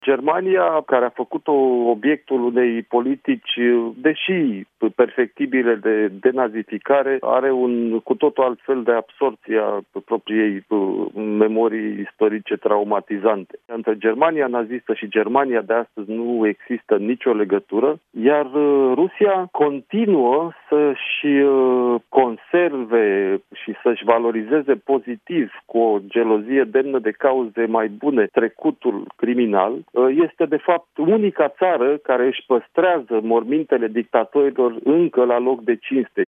Germania, care a făcut obiectul unei politici, deși perfectibile de denazificare, are un cu totul altfel de absorbție a propriei memorii istorice traumatizante. Între Germania nazistă și Germania de astăzi nu există nicio legătură, iar Rusia continuă să-și conserve și să-și valorizeze pozitiv, cu o gelozie demnă de cauze mai bune, trecutul criminal. Este de fapt unica țară care își păstrează mormintele dictatorilor încă la loc de cinste.